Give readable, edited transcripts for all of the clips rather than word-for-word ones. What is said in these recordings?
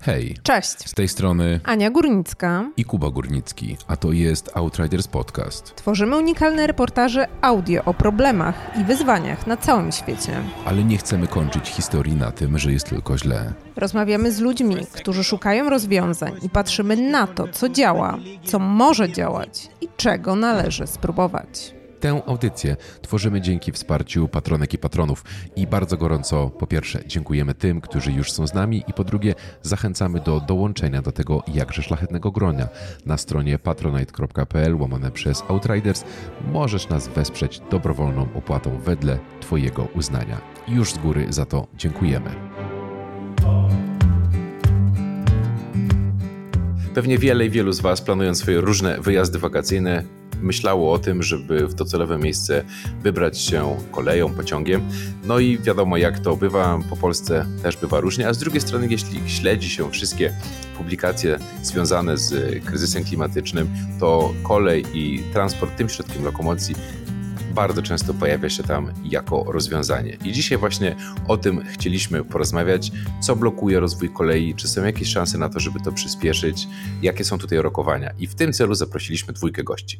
Hej, Cześć, z tej strony Ania Górnicka i Kuba Górnicki, a to jest Outriders Podcast. Tworzymy unikalne reportaże audio o problemach i wyzwaniach na całym świecie. Ale nie chcemy kończyć historii na tym, że jest tylko źle. Rozmawiamy z ludźmi, którzy szukają rozwiązań i patrzymy na to, co działa, co może działać i czego należy spróbować. Tę audycję tworzymy dzięki wsparciu patronek i patronów i bardzo gorąco po pierwsze dziękujemy tym, którzy już są z nami i po drugie zachęcamy do dołączenia do tego jakże szlachetnego gronia. Na stronie patronite.pl/Outriders możesz nas wesprzeć dobrowolną opłatą wedle Twojego uznania. Już z góry za to dziękujemy. Pewnie wielu z Was, planując swoje różne wyjazdy wakacyjne, myślało o tym, żeby w docelowe miejsce wybrać się koleją, pociągiem. No i wiadomo, jak to bywa, po Polsce też bywa różnie, a z drugiej strony, jeśli śledzi się wszystkie publikacje związane z kryzysem klimatycznym, to kolej i transport tym środkiem lokomocji bardzo często pojawia się tam jako rozwiązanie. I dzisiaj właśnie o tym chcieliśmy porozmawiać, co blokuje rozwój kolei, czy są jakieś szanse na to, żeby to przyspieszyć, jakie są tutaj rokowania. I w tym celu zaprosiliśmy dwójkę gości.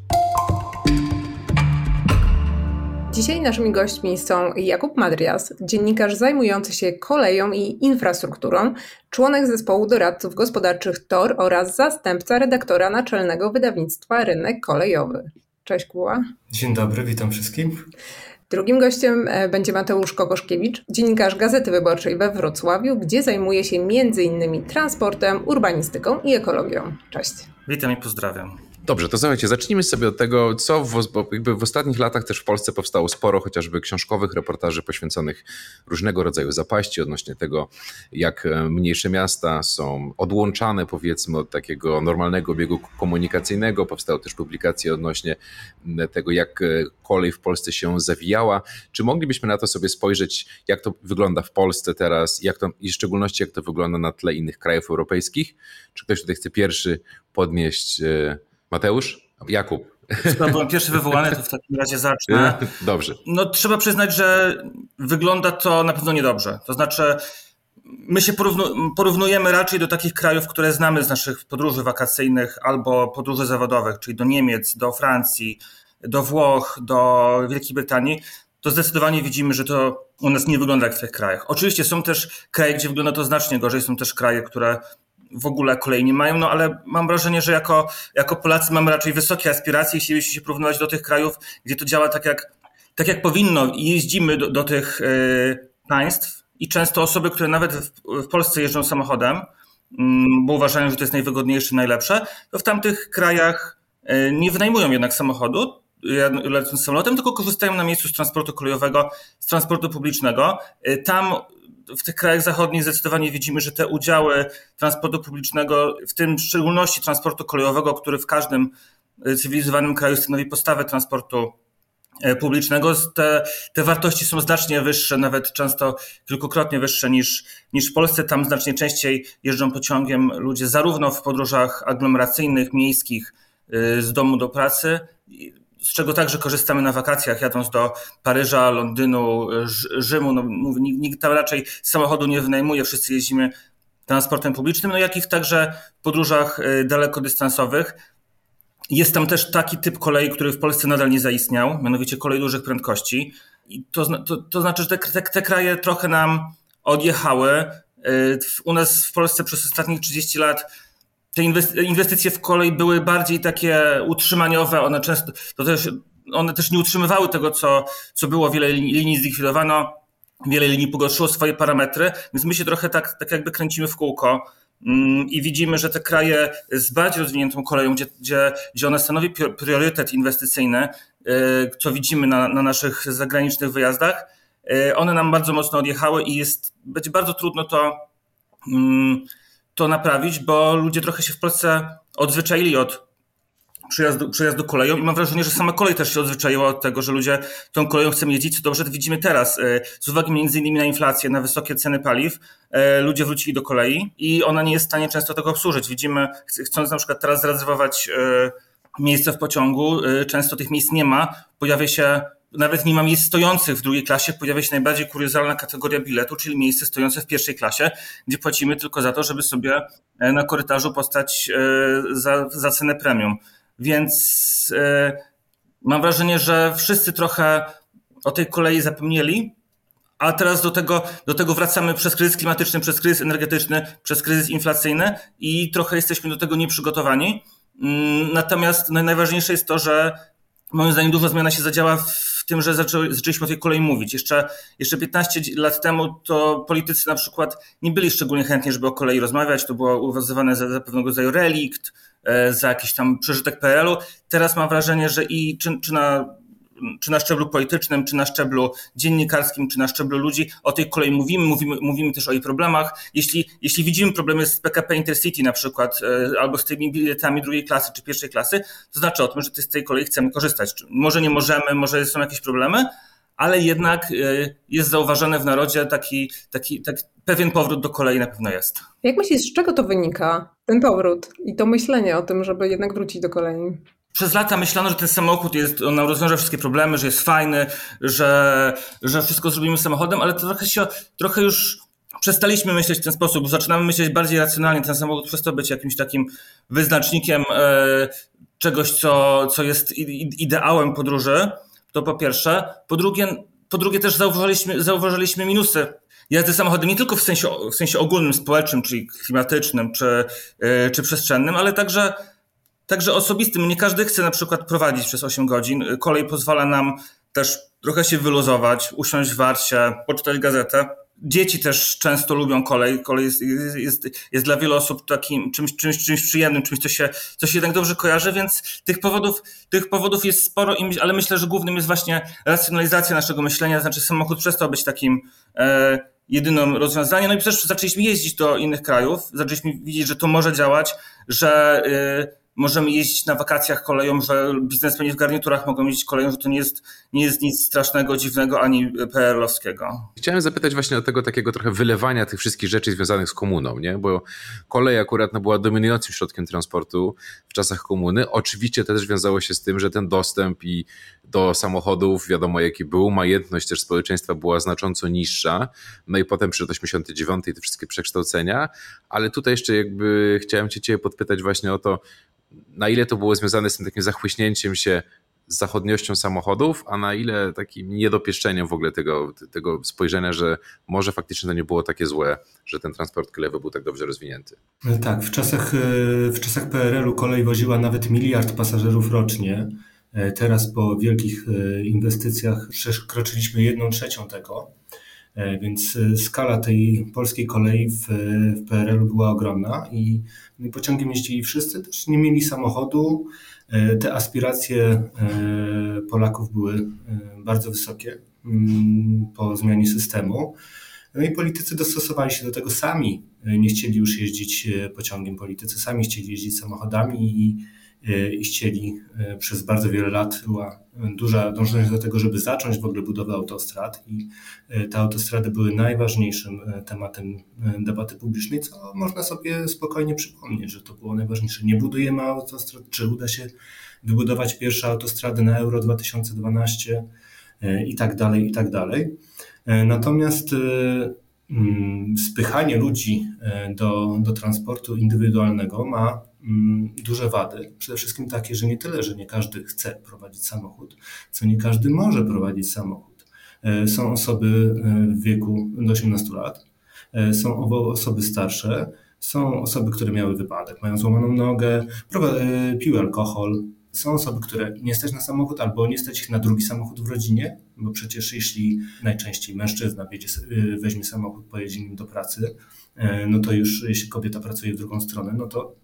Dzisiaj naszymi gośćmi są Jakub Madrias, dziennikarz zajmujący się koleją i infrastrukturą, członek zespołu doradców gospodarczych TOR oraz zastępca redaktora naczelnego wydawnictwa Rynek Kolejowy. Cześć Kuba. Dzień dobry, witam wszystkim. Drugim gościem będzie Mateusz Kokoszkiewicz, dziennikarz Gazety Wyborczej we Wrocławiu, gdzie zajmuje się m.in. transportem, urbanistyką i ekologią. Cześć. Witam i pozdrawiam. Dobrze, to słuchajcie, zacznijmy sobie od tego, co w ostatnich latach też w Polsce powstało sporo chociażby książkowych reportaży poświęconych różnego rodzaju zapaści odnośnie tego, jak mniejsze miasta są odłączane powiedzmy od takiego normalnego biegu komunikacyjnego. Powstały też publikacje odnośnie tego, jak kolej w Polsce się zawijała. Czy moglibyśmy na to sobie spojrzeć, jak to wygląda w Polsce teraz i w szczególności jak to wygląda na tle innych krajów europejskich? Czy ktoś tutaj chce pierwszy podnieść? Mateusz? Jakub. Byłem pierwszy wywołany, to w takim razie zacznę. Dobrze. No trzeba przyznać, że wygląda to na pewno niedobrze. To znaczy my się porównujemy raczej do takich krajów, które znamy z naszych podróży wakacyjnych albo podróży zawodowych, czyli do Niemiec, do Francji, do Włoch, do Wielkiej Brytanii. To zdecydowanie widzimy, że to u nas nie wygląda jak w tych krajach. Oczywiście są też kraje, gdzie wygląda to znacznie gorzej. Są też kraje, które w ogóle kolei nie mają, no ale mam wrażenie, że jako Polacy mamy raczej wysokie aspiracje i chcielibyśmy się porównywać do tych krajów, gdzie to działa tak jak powinno i jeździmy do tych państw i często osoby, które nawet w Polsce jeżdżą samochodem, bo uważają, że to jest najwygodniejsze, najlepsze, to w tamtych krajach nie wynajmują jednak samochodu, lecąc samolotem, tylko korzystają na miejscu z transportu kolejowego, z transportu publicznego. Tam w tych krajach zachodnich zdecydowanie widzimy, że te udziały transportu publicznego, w tym w szczególności transportu kolejowego, który w każdym cywilizowanym kraju stanowi podstawę transportu publicznego, te wartości są znacznie wyższe, nawet często kilkukrotnie wyższe niż w Polsce. Tam znacznie częściej jeżdżą pociągiem ludzie zarówno w podróżach aglomeracyjnych, miejskich, z domu do pracy, z czego także korzystamy na wakacjach, jadąc do Paryża, Londynu, Rzymu. No, nikt tam raczej samochodu nie wynajmuje, wszyscy jeździmy transportem publicznym, no jak i także w podróżach dalekodystansowych. Jest tam też taki typ kolei, który w Polsce nadal nie zaistniał, mianowicie kolej dużych prędkości. I to znaczy, że te kraje trochę nam odjechały. U nas w Polsce przez ostatnich 30 lat te inwestycje w kolej były bardziej takie utrzymaniowe, one też nie utrzymywały tego, co było, wiele linii zlikwidowano, wiele linii pogorszyło swoje parametry, więc my się trochę tak jakby kręcimy w kółko i widzimy, że te kraje z bardziej rozwiniętą koleją, gdzie ona stanowi priorytet inwestycyjny, co widzimy na naszych zagranicznych wyjazdach, one nam bardzo mocno odjechały i będzie bardzo trudno to naprawić, bo ludzie trochę się w Polsce odzwyczaili od przejazdu koleją i mam wrażenie, że sama kolej też się odzwyczaiła od tego, że ludzie tą koleją chcą jeździć, co dobrze widzimy teraz. Z uwagi między innymi na inflację, na wysokie ceny paliw, ludzie wrócili do kolei i ona nie jest w stanie często tego obsłużyć. Widzimy, chcąc na przykład teraz zarezerwować miejsce w pociągu, często tych miejsc nie ma, pojawia się nawet nie ma miejsc stojących w drugiej klasie, pojawia się najbardziej kuriozalna kategoria biletu, czyli miejsce stojące w pierwszej klasie, gdzie płacimy tylko za to, żeby sobie na korytarzu postać za cenę premium. Więc mam wrażenie, że wszyscy trochę o tej kolei zapomnieli, a teraz do tego wracamy przez kryzys klimatyczny, przez kryzys energetyczny, przez kryzys inflacyjny i trochę jesteśmy do tego nieprzygotowani. Natomiast najważniejsze jest to, że moim zdaniem duża zmiana się zadziała w tym, że zaczęliśmy o tej kolei mówić. Jeszcze 15 lat temu to politycy na przykład nie byli szczególnie chętni, żeby o kolei rozmawiać. To było uważane za pewnego rodzaju relikt, za jakiś tam przeżytek PRL-u. Teraz mam wrażenie, że czy na szczeblu politycznym, czy na szczeblu dziennikarskim, czy na szczeblu ludzi o tej kolei mówimy też o jej problemach. Jeśli widzimy problemy z PKP Intercity na przykład, albo z tymi biletami drugiej klasy czy pierwszej klasy, to znaczy o tym, że z tej kolei chcemy korzystać. Może nie możemy, może są jakieś problemy, ale jednak jest zauważony w narodzie taki pewien powrót do kolei na pewno jest. Jak myślisz, z czego to wynika, ten powrót i to myślenie o tym, żeby jednak wrócić do kolei? Przez lata myślano, że ten samochód on nam rozwiąże wszystkie problemy, że jest fajny, że wszystko zrobimy samochodem, ale to trochę już przestaliśmy myśleć w ten sposób. Zaczynamy myśleć bardziej racjonalnie. Ten samochód przestał być jakimś takim wyznacznikiem czegoś, co jest ideałem podróży. To po pierwsze. Po drugie też zauważyliśmy minusy jazdy samochodem nie tylko w sensie ogólnym, społecznym, czyli klimatycznym, czy przestrzennym, ale także osobistym. Nie każdy chce na przykład prowadzić przez 8 godzin. Kolej pozwala nam też trochę się wyluzować, usiąść w warcie, poczytać gazetę. Dzieci też często lubią kolej. Kolej jest dla wielu osób takim czymś przyjemnym, czymś, co się jednak dobrze kojarzy, więc tych powodów jest sporo, ale myślę, że głównym jest właśnie racjonalizacja naszego myślenia, znaczy samochód przestał być takim jedynym rozwiązaniem. No i też zaczęliśmy jeździć do innych krajów, zaczęliśmy widzieć, że to może działać, że możemy jeździć na wakacjach koleją, że biznesmeni w garniturach mogą jeździć koleją, że to nie jest nic strasznego, dziwnego ani PRL-owskiego. Chciałem zapytać właśnie o tego takiego trochę wylewania tych wszystkich rzeczy związanych z komuną, nie? Bo kolej akurat była dominującym środkiem transportu w czasach komuny. Oczywiście to też wiązało się z tym, że ten dostęp i do samochodów, wiadomo jaki był, majętność też społeczeństwa była znacząco niższa. No i potem przyszedł 89 i te wszystkie przekształcenia, ale tutaj jeszcze jakby chciałem cię podpytać właśnie o to, na ile to było związane z tym takim zachłyśnięciem się z zachodniością samochodów, a na ile takim niedopieszczeniem w ogóle tego spojrzenia, że może faktycznie to nie było takie złe, że ten transport kolejowy był tak dobrze rozwinięty. Tak, w czasach PRL-u kolej woziła nawet 1 miliard pasażerów rocznie. Teraz po wielkich inwestycjach przekroczyliśmy 1/3 tego. Więc skala tej polskiej kolei w PRL-u była ogromna i pociągiem jeździli wszyscy, też nie mieli samochodu. Te aspiracje Polaków były bardzo wysokie po zmianie systemu. No i politycy dostosowali się do tego, sami nie chcieli już jeździć pociągiem, politycy sami chcieli jeździć samochodami i chcieli przez bardzo wiele lat, była duża dążność do tego, żeby zacząć w ogóle budowę autostrad i te autostrady były najważniejszym tematem debaty publicznej, co można sobie spokojnie przypomnieć, że to było najważniejsze. Nie budujemy autostrad, czy uda się wybudować pierwsze autostrady na Euro 2012 i tak dalej, i tak dalej. Natomiast spychanie ludzi do transportu indywidualnego ma duże wady. Przede wszystkim takie, że nie tyle, że nie każdy chce prowadzić samochód, co nie każdy może prowadzić samochód. Są osoby w wieku do 18 lat, są osoby starsze, są osoby, które miały wypadek, mają złamaną nogę, piły alkohol. Są osoby, które nie stać na samochód albo nie stać ich na drugi samochód w rodzinie, bo przecież jeśli najczęściej mężczyzna weźmie samochód, pojedzie nim do pracy, no to już jeśli kobieta pracuje w drugą stronę, no to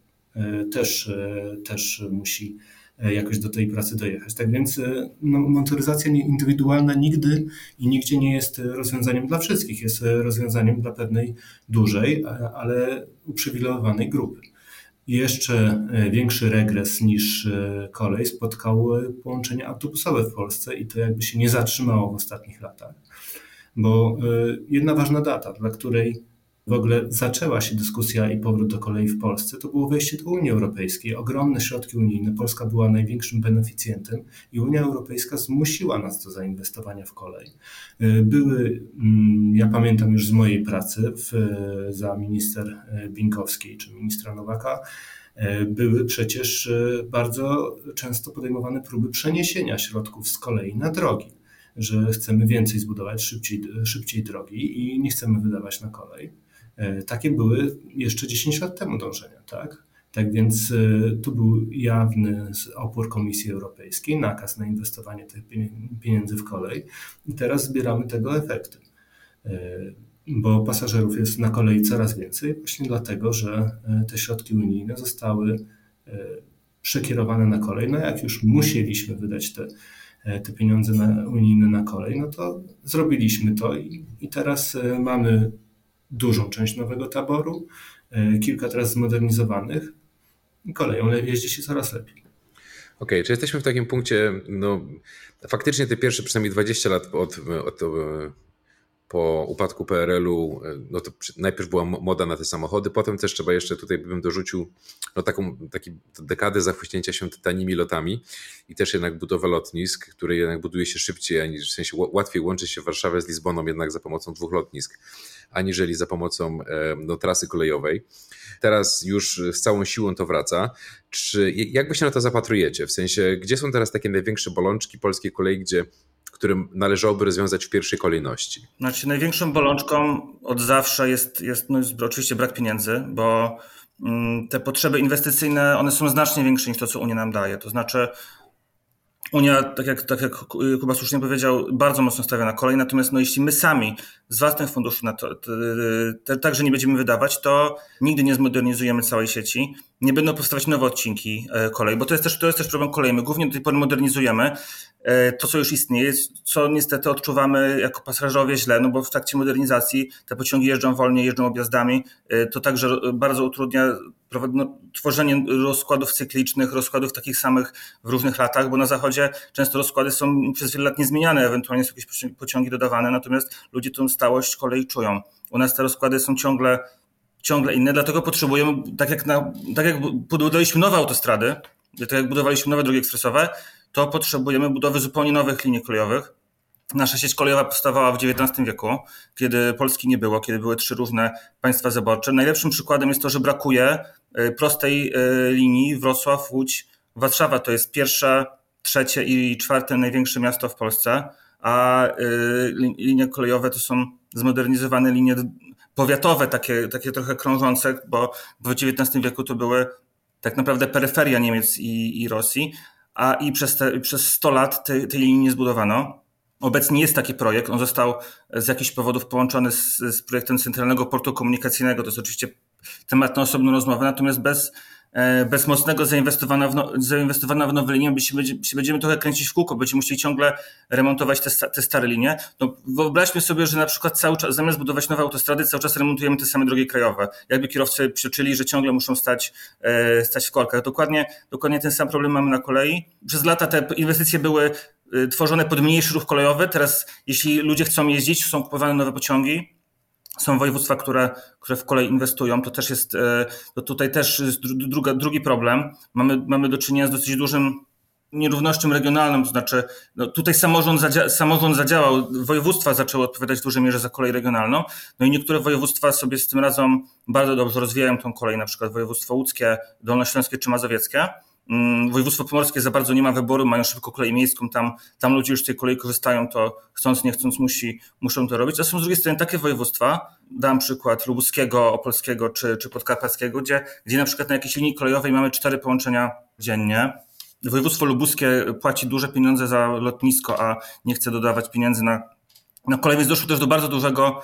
też musi jakoś do tej pracy dojechać. Tak więc motoryzacja indywidualna nigdy i nigdzie nie jest rozwiązaniem dla wszystkich. Jest rozwiązaniem dla pewnej dużej, ale uprzywilejowanej grupy. Jeszcze większy regres niż kolej spotkał połączenia autobusowe w Polsce i to jakby się nie zatrzymało w ostatnich latach. Bo jedna ważna data, dla której w ogóle zaczęła się dyskusja i powrót do kolei w Polsce, to było wejście do Unii Europejskiej. Ogromne środki unijne, Polska była największym beneficjentem i Unia Europejska zmusiła nas do zainwestowania w kolej. Były, ja pamiętam już z mojej pracy za minister Bieńkowskiej czy ministra Nowaka, były przecież bardzo często podejmowane próby przeniesienia środków z kolei na drogi, że chcemy więcej zbudować, szybciej drogi i nie chcemy wydawać na kolej. Takie były jeszcze 10 lat temu dążenia, tak? Tak więc tu był jawny opór Komisji Europejskiej, nakaz na inwestowanie tych pieniędzy w kolej i teraz zbieramy tego efekty. Bo pasażerów jest na kolei coraz więcej właśnie dlatego, że te środki unijne zostały przekierowane na kolej. No jak już musieliśmy wydać te pieniądze unijne na kolej, no to zrobiliśmy to i teraz mamy dużą część nowego taboru, kilka teraz zmodernizowanych i koleją jeździ się coraz lepiej. Okej, czy jesteśmy w takim punkcie, no faktycznie te pierwsze przynajmniej 20 lat po upadku PRL-u, no to najpierw była moda na te samochody, potem też trzeba jeszcze, tutaj bym dorzucił, no taką dekadę zachłyśnięcia się tanimi lotami i też jednak budowę lotnisk, które jednak buduje się szybciej, w sensie łatwiej łączy się Warszawę z Lizboną jednak za pomocą 2 lotnisk, aniżeli za pomocą trasy kolejowej. Teraz już z całą siłą to wraca. Jak wy się na to zapatrujecie? W sensie, gdzie są teraz takie największe bolączki polskiej kolei, którym należałoby rozwiązać w pierwszej kolejności? Znaczy, największą bolączką od zawsze jest oczywiście brak pieniędzy, bo te potrzeby inwestycyjne, one są znacznie większe niż to, co Unia nam daje. To znaczy Unia, tak jak Kuba słusznie powiedział, bardzo mocno stawia na kolej, natomiast jeśli my sami z własnych funduszy na to także nie będziemy wydawać, to nigdy nie zmodernizujemy całej sieci, nie będą powstawać nowe odcinki kolei, bo to jest też problem kolei. My głównie do tej pory modernizujemy to, co już istnieje, co niestety odczuwamy jako pasażerowie źle, no bo w trakcie modernizacji te pociągi jeżdżą wolniej, jeżdżą objazdami, to także bardzo utrudnia tworzenie rozkładów cyklicznych, rozkładów takich samych w różnych latach, bo na zachodzie często rozkłady są przez wiele lat niezmieniane, ewentualnie są jakieś pociągi dodawane, natomiast ludzie tą stałość kolei czują. U nas te rozkłady są ciągle inne, dlatego potrzebujemy, tak jak budowaliśmy nowe autostrady, tak jak budowaliśmy nowe drogi ekspresowe, to potrzebujemy budowy zupełnie nowych linii kolejowych. Nasza sieć kolejowa powstawała w XIX wieku, kiedy Polski nie było, kiedy były 3 różne państwa zaborcze. Najlepszym przykładem jest to, że brakuje prostej linii Wrocław, Łódź, Warszawa. To jest pierwsze, trzecie i 4 największe miasto w Polsce, a linie kolejowe to są zmodernizowane linie powiatowe, takie trochę krążące, bo w XIX wieku to były tak naprawdę peryferia Niemiec i Rosji, i przez 100 lat tej linii nie zbudowano. Obecnie jest taki projekt, on został z jakichś powodów połączony z projektem Centralnego Portu Komunikacyjnego, to jest oczywiście temat na osobną rozmowę, natomiast bez mocnego zainwestowania w nowe linie będziemy trochę kręcić w kółko, będziemy musieli ciągle remontować te stare linie. No, wyobraźmy sobie, że na przykład cały czas zamiast budować nowe autostrady, cały czas remontujemy te same drogi krajowe. Jakby kierowcy psioczyli, że ciągle muszą stać w korkach. Dokładnie ten sam problem mamy na kolei. Przez lata te inwestycje były tworzone pod mniejszy ruch kolejowy. Teraz jeśli ludzie chcą jeździć, są kupowane nowe pociągi. Są województwa, które w kolej inwestują. To też jest, to tutaj też jest drugi problem. Mamy do czynienia z dosyć dużym nierównością regionalną, to znaczy tutaj samorząd zadziałał, województwa zaczęły odpowiadać w dużej mierze za kolej regionalną, no i niektóre województwa sobie z tym radzą bardzo dobrze, rozwijają tą kolej, na przykład województwo łódzkie, dolnośląskie czy mazowieckie. Województwo pomorskie za bardzo nie ma wyboru, mają szybko kolej miejską, tam ludzie już z tej kolei korzystają, to chcąc, nie chcąc muszą to robić. A są z drugiej strony takie województwa, dam przykład lubuskiego, opolskiego czy podkarpackiego, gdzie na przykład na jakiejś linii kolejowej mamy 4 połączenia dziennie. Województwo lubuskie płaci duże pieniądze za lotnisko, a nie chce dodawać pieniędzy na kolej, więc doszło też do bardzo dużego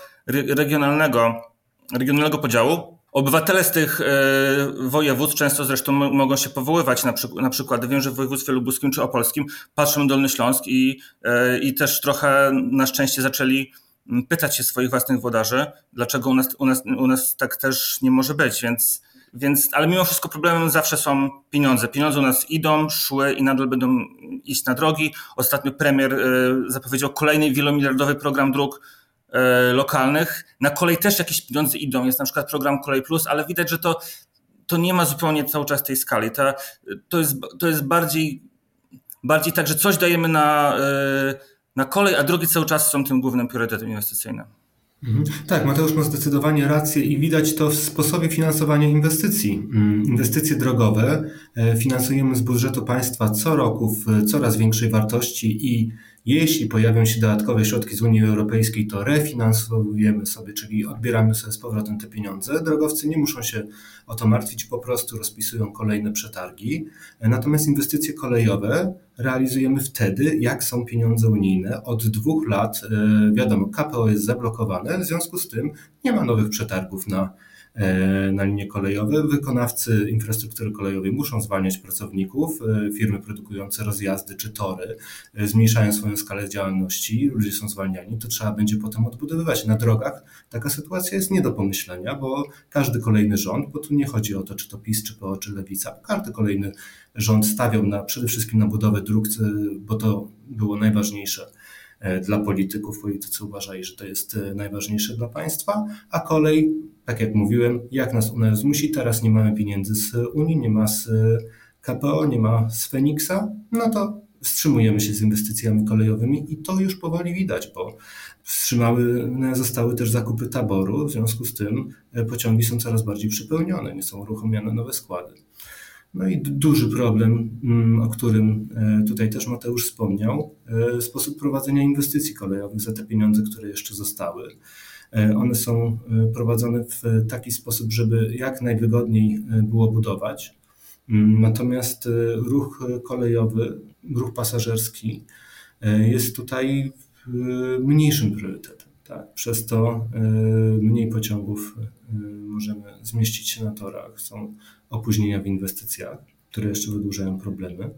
regionalnego podziału. Obywatele z tych województw często zresztą mogą się powoływać na przykład, wiem, że w województwie lubuskim czy opolskim patrzą na Dolny Śląsk i też trochę na szczęście zaczęli pytać się swoich własnych włodarzy, dlaczego u nas tak też nie może być, więc ale mimo wszystko problemem zawsze są pieniądze. Pieniądze u nas idą, szły i nadal będą iść na drogi. Ostatnio premier zapowiedział kolejny wielomiliardowy program dróg. lokalnych. Na kolej też jakieś pieniądze idą, jest na przykład program Kolej Plus, ale widać, że to nie ma zupełnie cały czas tej skali. To jest bardziej tak, że coś dajemy na kolej, a drogi cały czas są tym głównym priorytetem inwestycyjnym. Tak, Mateusz ma zdecydowanie rację i widać to w sposobie finansowania inwestycji. Inwestycje drogowe finansujemy z budżetu państwa co roku w coraz większej wartości i jeśli pojawią się dodatkowe środki z Unii Europejskiej, to refinansujemy sobie, czyli odbieramy sobie z powrotem te pieniądze. Drogowcy nie muszą się o to martwić, po prostu rozpisują kolejne przetargi. Natomiast inwestycje kolejowe realizujemy wtedy, jak są pieniądze unijne. Od 2 lat, wiadomo, KPO jest zablokowane, w związku z tym nie ma nowych przetargów na linie kolejowe. Wykonawcy infrastruktury kolejowej muszą zwalniać pracowników, firmy produkujące rozjazdy czy tory zmniejszają swoją skalę działalności, ludzie są zwalniani, to trzeba będzie potem odbudowywać. Na drogach taka sytuacja jest nie do pomyślenia, bo każdy kolejny rząd, bo tu nie chodzi o to, czy to PiS, czy PO, czy Lewica, każdy kolejny rząd stawiał przede wszystkim na budowę dróg, bo to było najważniejsze dla polityków. Politycy uważali, że to jest najważniejsze dla państwa, a kolej, tak jak mówiłem, jak nas Unia zmusi, teraz nie mamy pieniędzy z Unii, nie ma z KPO, nie ma z Feniksa, no to wstrzymujemy się z inwestycjami kolejowymi i to już powoli widać, bo zostały też zakupy taboru, w związku z tym pociągi są coraz bardziej przepełnione, nie są uruchomione nowe składy. No i duży problem, o którym tutaj też Mateusz wspomniał, sposób prowadzenia inwestycji kolejowych za te pieniądze, które jeszcze zostały. One są prowadzone w taki sposób, żeby jak najwygodniej było budować. Natomiast ruch kolejowy, ruch pasażerski jest tutaj mniejszym priorytetem. Tak? Przez to mniej pociągów możemy zmieścić się na torach. Są opóźnienia w inwestycjach, które jeszcze wydłużają problemy.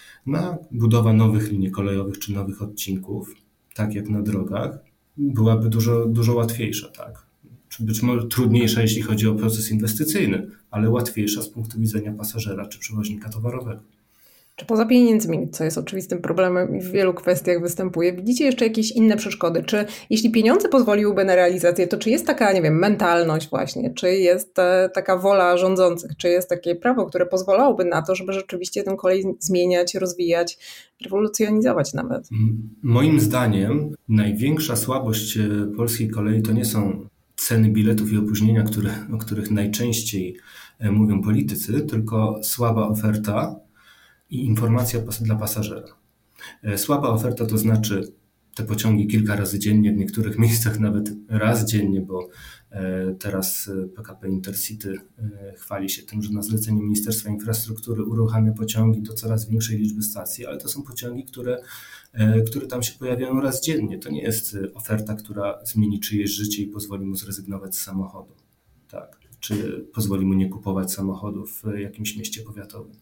Budowa nowych linii kolejowych czy nowych odcinków, tak jak na drogach, byłaby dużo łatwiejsza. Tak? Czy być może trudniejsza, jeśli chodzi o proces inwestycyjny, ale łatwiejsza z punktu widzenia pasażera czy przewoźnika towarowego. Czy poza pieniędzmi, co jest oczywistym problemem i w wielu kwestiach występuje, widzicie jeszcze jakieś inne przeszkody? Czy jeśli pieniądze pozwoliłyby na realizację, to czy jest taka, nie wiem, mentalność właśnie, czy jest taka wola rządzących, czy jest takie prawo, które pozwalałoby na to, żeby rzeczywiście tę kolej zmieniać, rozwijać, rewolucjonizować nawet? Moim zdaniem największa słabość polskiej kolei to nie są ceny biletów i opóźnienia, o których najczęściej mówią politycy, tylko słaba oferta i informacja dla pasażera. Słaba oferta to znaczy te pociągi kilka razy dziennie, w niektórych miejscach nawet raz dziennie, bo teraz PKP Intercity chwali się tym, że na zlecenie Ministerstwa Infrastruktury uruchamia pociągi do coraz większej liczby stacji, ale to są pociągi, które tam się pojawiają raz dziennie. To nie jest oferta, która zmieni czyjeś życie i pozwoli mu zrezygnować z samochodu. Tak. Czy pozwoli mu nie kupować samochodu w jakimś mieście powiatowym.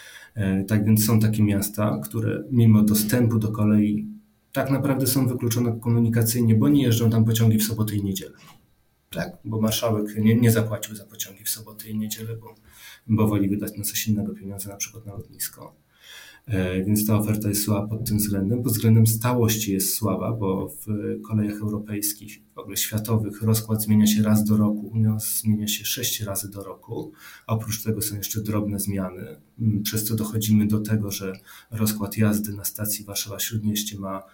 Tak więc są takie miasta, które mimo dostępu do kolei tak naprawdę są wykluczone komunikacyjnie, bo nie jeżdżą tam pociągi w soboty i niedzielę. Tak, bo marszałek nie zapłacił za pociągi w soboty i niedzielę, bo woli wydać na coś innego pieniądze, na przykład na lotnisko. Więc ta oferta jest słaba pod tym względem. Pod względem stałości jest słaba, bo w kolejach europejskich, w ogóle światowych, rozkład zmienia się raz do roku. U nas zmienia się 6 razy do roku, a oprócz tego są jeszcze drobne zmiany. Przez co dochodzimy do tego, że rozkład jazdy na stacji Warszawa-Śródmieście ma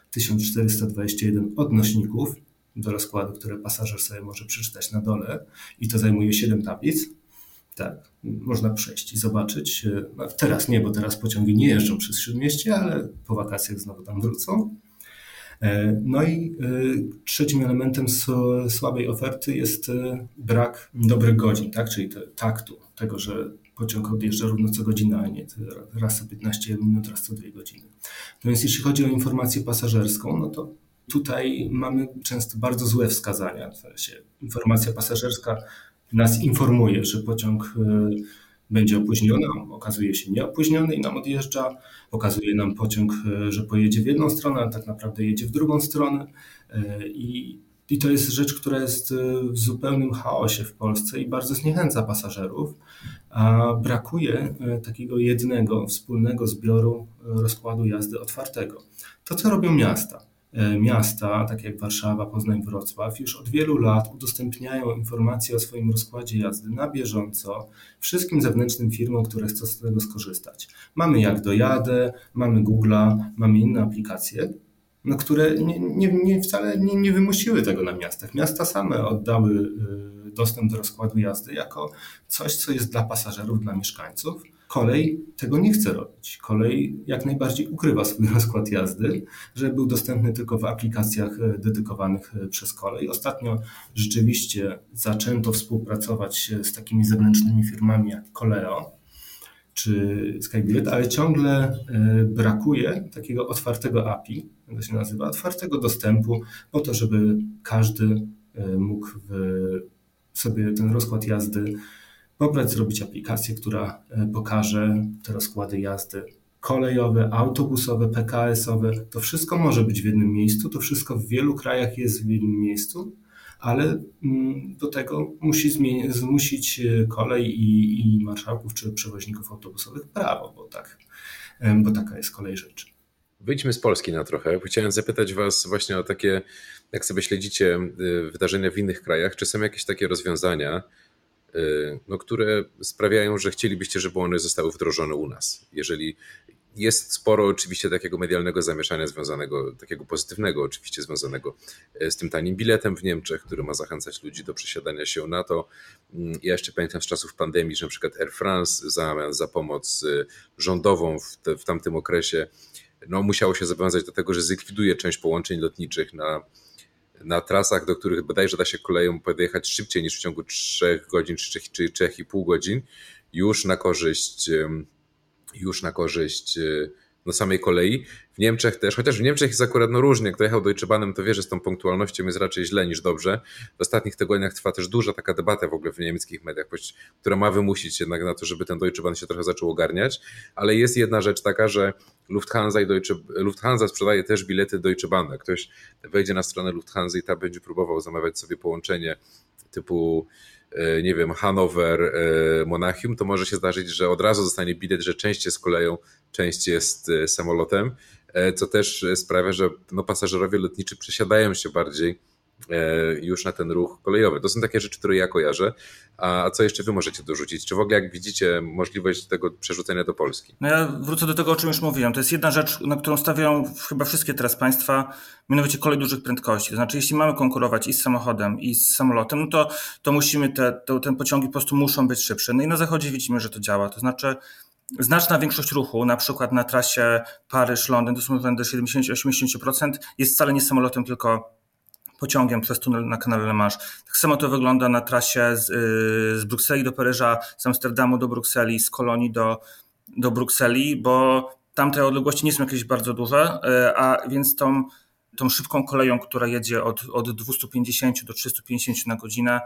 1421 odnośników do rozkładu, które pasażer sobie może przeczytać na dole i to zajmuje 7 tablic. Tak, można przejść i zobaczyć. No, teraz nie, bo teraz pociągi nie jeżdżą przez Śródmieście, ale po wakacjach znowu tam wrócą. No i trzecim elementem słabej oferty jest brak dobrych godzin, tak? Czyli taktu, tego, że pociąg odjeżdża równo co godzinę, a nie raz co 15 minut, raz co 2 godziny. No więc jeśli chodzi o informację pasażerską, no to tutaj mamy często bardzo złe wskazania. W sensie informacja pasażerska nas informuje, że pociąg będzie opóźniony, a okazuje się nieopóźniony i nam odjeżdża. Pokazuje nam pociąg, że pojedzie w jedną stronę, a tak naprawdę jedzie w drugą stronę. I to jest rzecz, która jest w zupełnym chaosie w Polsce i bardzo zniechęca pasażerów, a brakuje takiego jednego, wspólnego zbioru rozkładu jazdy otwartego. To, co robią miasta. miasta, tak jak Warszawa, Poznań, Wrocław, już od wielu lat udostępniają informacje o swoim rozkładzie jazdy na bieżąco wszystkim zewnętrznym firmom, które chcą z tego skorzystać. Mamy Jak Dojadę, mamy Google'a, mamy inne aplikacje, które wcale nie wymusiły tego na miastach. Miasta same oddały dostęp do rozkładu jazdy jako coś, co jest dla pasażerów, dla mieszkańców. Kolej tego nie chce robić. Kolej jak najbardziej ukrywa swój rozkład jazdy, żeby był dostępny tylko w aplikacjach dedykowanych przez kolej. Ostatnio rzeczywiście zaczęto współpracować z takimi zewnętrznymi firmami jak Koleo czy Skybilet, ale ciągle brakuje takiego otwartego API, jak to się nazywa, otwartego dostępu po to, żeby każdy mógł sobie ten rozkład jazdy pobrać, zrobić aplikację, która pokaże te rozkłady jazdy kolejowe, autobusowe, PKS-owe. To wszystko może być w jednym miejscu, to wszystko w wielu krajach jest w jednym miejscu, ale do tego musi zmusić kolej i marszałków czy przewoźników autobusowych prawo, bo taka jest kolej rzeczy. Wyjdźmy z Polski na trochę. Chciałem zapytać Was właśnie o takie, jak sobie śledzicie wydarzenia w innych krajach, czy są jakieś takie rozwiązania, które sprawiają, że chcielibyście, żeby one zostały wdrożone u nas. Jeżeli jest sporo oczywiście takiego medialnego zamieszania związanego, takiego pozytywnego oczywiście związanego z tym tanim biletem w Niemczech, który ma zachęcać ludzi do przesiadania się na to. Ja jeszcze pamiętam z czasów pandemii, że na przykład Air France w zamian za pomoc rządową w tamtym okresie musiało się zobowiązać do tego, że zlikwiduje część połączeń lotniczych na trasach, do których bodajże da się koleją podjechać szybciej niż w ciągu 3 godzin czy 3,5 godzin, już na korzyść samej kolei. W Niemczech też, chociaż w Niemczech jest akurat różnie. Kto jechał Deutsche Bahnem, to wie, że z tą punktualnością jest raczej źle niż dobrze. W ostatnich tygodniach trwa też duża taka debata w ogóle w niemieckich mediach, która ma wymusić jednak na to, żeby ten Deutsche Bahn się trochę zaczął ogarniać. Ale jest jedna rzecz taka, że Lufthansa sprzedaje też bilety Deutsche Bahn. Jak ktoś wejdzie na stronę Lufthansa i tam będzie próbował zamawiać sobie połączenie typu nie wiem, Hanower, Monachium, to może się zdarzyć, że od razu zostanie bilet, że część jest koleją, część jest samolotem, co też sprawia, że pasażerowie lotniczy przesiadają się bardziej już na ten ruch kolejowy. To są takie rzeczy, które ja kojarzę. A co jeszcze wy możecie dorzucić? Czy w ogóle jak widzicie możliwość tego przerzucenia do Polski? Ja wrócę do tego, o czym już mówiłem. To jest jedna rzecz, na którą stawiają chyba wszystkie teraz państwa, mianowicie kolej dużych prędkości. To znaczy, jeśli mamy konkurować i z samochodem, i z samolotem, to musimy te pociągi po prostu muszą być szybsze. No i na zachodzie widzimy, że to działa. To znaczy, znaczna większość ruchu, na przykład na trasie Paryż-Londyn, to są rzędy 70-80%, jest wcale nie samolotem, tylko pociągiem przez tunel na kanale La Manche. Tak samo to wygląda na trasie z Brukseli do Paryża, z Amsterdamu do Brukseli, z Kolonii do Brukseli, bo tamte odległości nie są jakieś bardzo duże, a więc tą szybką koleją, która jedzie od 250 do 350 na godzinę,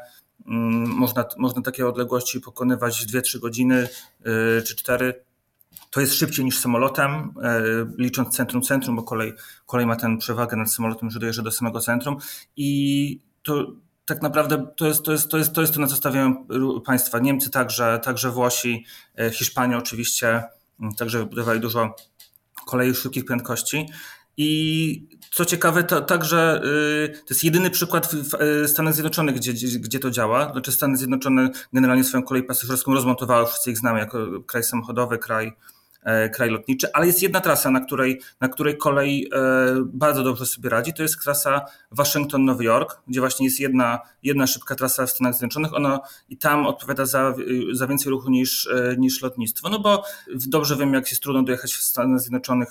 można takie odległości pokonywać w 2-3 godziny czy 4. To jest szybciej niż samolotem, licząc centrum, bo kolej ma tę przewagę nad samolotem, że dojeżdża do samego centrum i to tak naprawdę to jest to, na co stawiają państwa. Niemcy także Włosi, Hiszpania oczywiście, także wybudowali dużo kolei szybkich prędkości. I co ciekawe, to jest jedyny przykład w Stanach Zjednoczonych, gdzie to działa. Znaczy Stany Zjednoczone generalnie swoją kolej pasażerską rozmontowały, wszyscy ich znamy jako kraj samochodowy, kraj lotniczy, ale jest jedna trasa, na której kolej bardzo dobrze sobie radzi. To jest trasa Waszyngton-Nowy Jork, gdzie właśnie jest jedna szybka trasa w Stanach Zjednoczonych. I tam odpowiada za więcej ruchu niż lotnictwo. No bo dobrze wiem, jak jest trudno dojechać w Stanach Zjednoczonych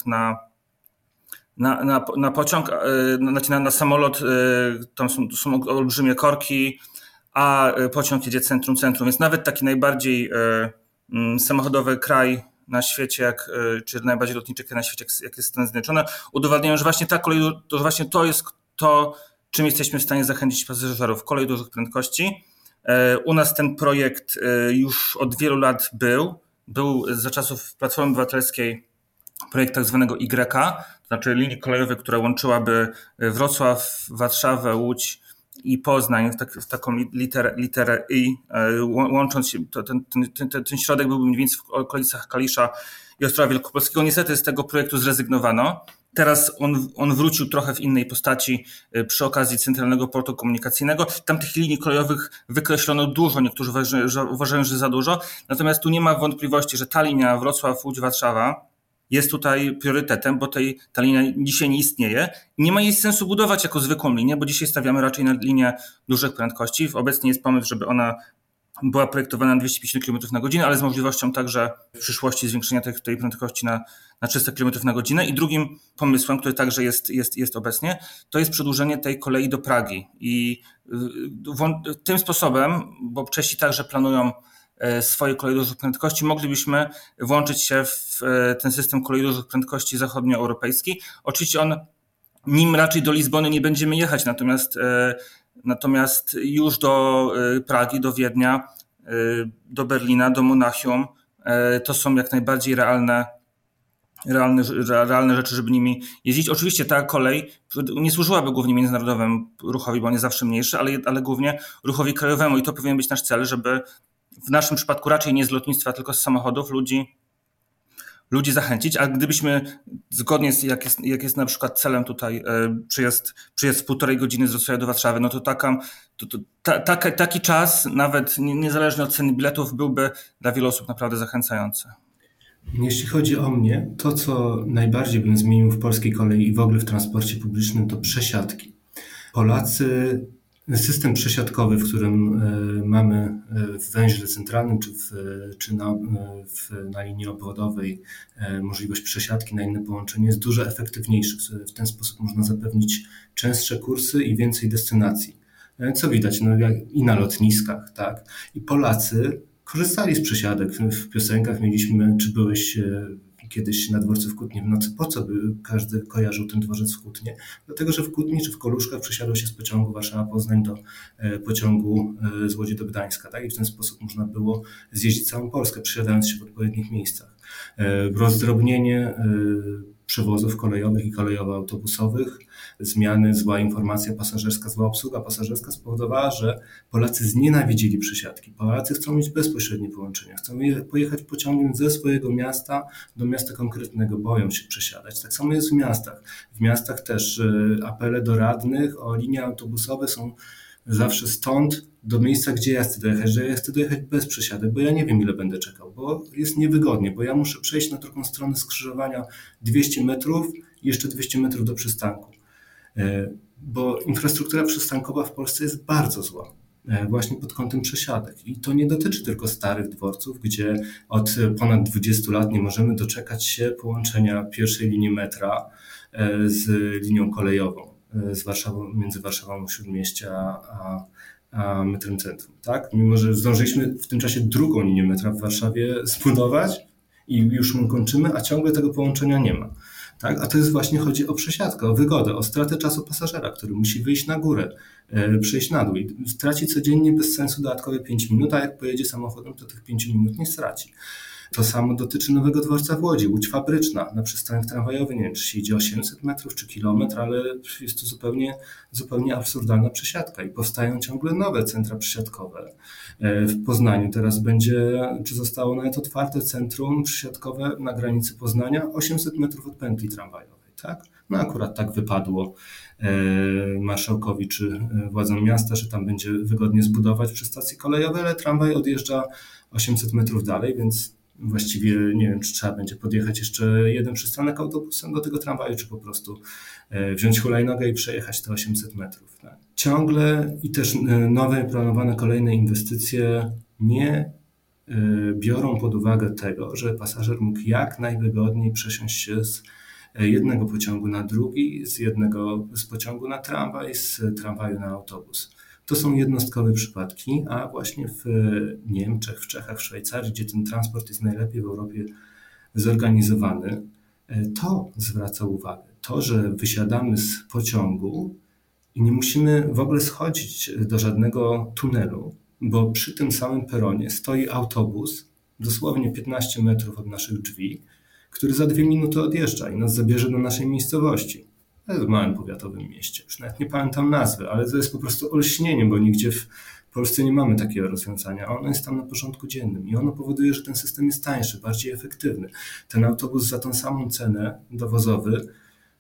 na pociąg, na samolot, tam są olbrzymie korki, a pociąg jedzie centrum, więc nawet taki najbardziej samochodowy kraj na świecie, czy najbardziej lotniczy kraj na świecie, jak jest Stany Zjednoczone, udowadniają, że właśnie ta kolej, to jest to, czym jesteśmy w stanie zachęcić pasażerów, kolej dużych prędkości. U nas ten projekt już od wielu lat był za czasów Platformy Obywatelskiej projekt tak zwanego Y, to znaczy linii kolejowej, która łączyłaby Wrocław, Warszawę, Łódź i Poznań w taką literę I, łącząc się, ten środek byłby mniej więcej w okolicach Kalisza i Ostrowa Wielkopolskiego. Niestety z tego projektu zrezygnowano Teraz on wrócił trochę w innej postaci przy okazji Centralnego Portu Komunikacyjnego. Tam tych linii kolejowych wykreślono dużo, niektórzy uważają, że za dużo. Natomiast tu nie ma wątpliwości, że ta linia Wrocław-Łódź-Warszawa jest tutaj priorytetem, bo ta linia dzisiaj nie istnieje. Nie ma jej sensu budować jako zwykłą linię, bo dzisiaj stawiamy raczej na linię dużych prędkości. Obecnie jest pomysł, żeby ona była projektowana na 250 km na godzinę, ale z możliwością także w przyszłości zwiększenia tej prędkości na 300 km na godzinę. I drugim pomysłem, który także jest obecnie, to jest przedłużenie tej kolei do Pragi. I tym sposobem, bo Czesi także planują swoje kolei dużych prędkości, moglibyśmy włączyć się w ten system kolei dużych prędkości zachodnioeuropejski. Oczywiście nim raczej do Lizbony nie będziemy jechać, natomiast już do Pragi, do Wiednia, do Berlina, do Monachium to są jak najbardziej realne rzeczy, żeby nimi jeździć. Oczywiście ta kolej nie służyłaby głównie międzynarodowemu ruchowi, bo on jest zawsze mniejszy, ale głównie ruchowi krajowemu i to powinien być nasz cel, żeby w naszym przypadku raczej nie z lotnictwa, tylko z samochodów ludzi zachęcić, a gdybyśmy zgodnie z jak jest na przykład celem tutaj przyjazd w 1,5 godziny z Wrocławia do Warszawy, no to taki czas, nawet niezależnie od ceny biletów, byłby dla wielu osób naprawdę zachęcający. Jeśli chodzi o mnie, to co najbardziej bym zmienił w polskiej kolei i w ogóle w transporcie publicznym, to przesiadki. System przesiadkowy, w którym mamy w węźle centralnym czy na linii obwodowej możliwość przesiadki na inne połączenie, jest dużo efektywniejszy. W ten sposób można zapewnić częstsze kursy i więcej destynacji. Co widać i na lotniskach, tak? I Polacy korzystali z przesiadek. W piosenkach mieliśmy, czy byłeś kiedyś na dworcu w Kutnie w nocy, po co by każdy kojarzył ten dworzec w Kutnie? Dlatego, że w Kutnie czy w Koluszkach przesiadło się z pociągu Warszawa-Poznań do pociągu z Łodzi do Gdańska. Tak? I w ten sposób można było zjeździć całą Polskę, przesiadając się w odpowiednich miejscach. Rozdrobnienie przewozów kolejowych i kolejowo-autobusowych, zmiany, zła informacja pasażerska, zła obsługa pasażerska spowodowała, że Polacy znienawidzili przesiadki. Polacy chcą mieć bezpośrednie połączenia, chcą pojechać pociągiem ze swojego miasta do miasta konkretnego, boją się przesiadać. Tak samo jest w miastach. W miastach też apele do radnych o linie autobusowe są zawsze stąd do miejsca, gdzie ja chcę dojechać, że ja chcę dojechać bez przesiadek, bo ja nie wiem, ile będę czekał, bo jest niewygodnie, bo ja muszę przejść na drugą stronę skrzyżowania 200 metrów i jeszcze 200 metrów do przystanku. Bo infrastruktura przystankowa w Polsce jest bardzo zła, właśnie pod kątem przesiadek. I to nie dotyczy tylko starych dworców, gdzie od ponad 20 lat nie możemy doczekać się połączenia pierwszej linii metra z linią kolejową między Warszawą Śródmieścia a metrem centrum, tak? Mimo że zdążyliśmy w tym czasie drugą linię metra w Warszawie zbudować i już ją kończymy, a ciągle tego połączenia nie ma. Tak? A to jest właśnie, chodzi o przesiadkę, o wygodę, o stratę czasu pasażera, który musi wyjść na górę, przejść na dół i straci codziennie bez sensu dodatkowe 5 minut, a jak pojedzie samochodem, to tych 5 minut nie straci. To samo dotyczy nowego dworca w Łodzi, Łódź Fabryczna, na przystanek tramwajowy, nie wiem, czy się idzie 800 metrów, czy kilometr, ale jest to zupełnie absurdalna przesiadka i powstają ciągle nowe centra przesiadkowe. W Poznaniu teraz zostało nawet otwarte centrum przesiadkowe na granicy Poznania, 800 metrów od pętli tramwajowej, tak? No akurat tak wypadło marszałkowi czy władzom miasta, że tam będzie wygodnie zbudować przy stacji kolejowej, ale tramwaj odjeżdża 800 metrów dalej, więc właściwie nie wiem, czy trzeba będzie podjechać jeszcze jeden przystanek autobusem do tego tramwaju, czy po prostu wziąć hulajnogę i przejechać te 800 metrów. Tak? Ciągle i też nowe planowane kolejne inwestycje nie biorą pod uwagę tego, że pasażer mógł jak najwygodniej przesiąść się z jednego pociągu na drugi, z pociągu na tramwaj, z tramwaju na autobus. To są jednostkowe przypadki, a właśnie w Niemczech, w Czechach, w Szwajcarii, gdzie ten transport jest najlepiej w Europie zorganizowany, to zwraca uwagę. To, że wysiadamy z pociągu i nie musimy w ogóle schodzić do żadnego tunelu, bo przy tym samym peronie stoi autobus, dosłownie 15 metrów od naszych drzwi, który za 2 minuty odjeżdża i nas zabierze do naszej miejscowości. W małym powiatowym mieście. Już nawet nie pamiętam nazwy, ale to jest po prostu olśnienie, bo nigdzie w Polsce nie mamy takiego rozwiązania. Ono jest tam na porządku dziennym i ono powoduje, że ten system jest tańszy, bardziej efektywny. Ten autobus za tą samą cenę dowozowy